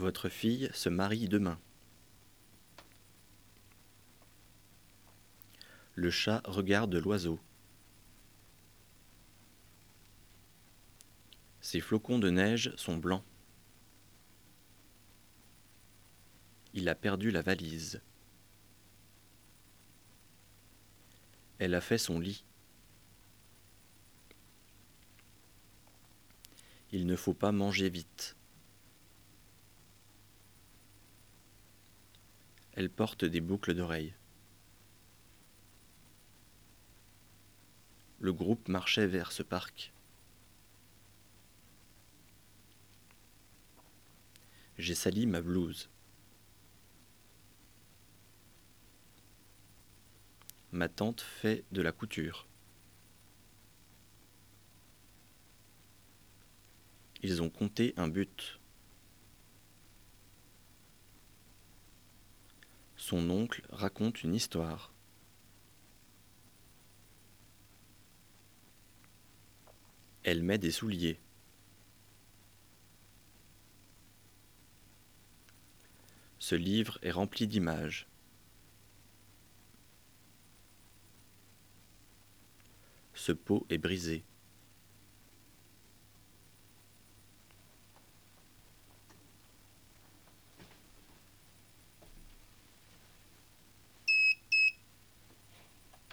Votre fille se marie demain. Le chat regarde l'oiseau. Ces flocons de neige sont blancs. Il a perdu la valise. Elle a fait son lit. Il ne faut pas manger vite. Elle porte des boucles d'oreilles. Le groupe marchait vers ce parc. J'ai sali ma blouse. Ma tante fait de la couture. Ils ont compté un but. Son oncle raconte une histoire. Elle met des souliers. Ce livre est rempli d'images. Ce pot est brisé.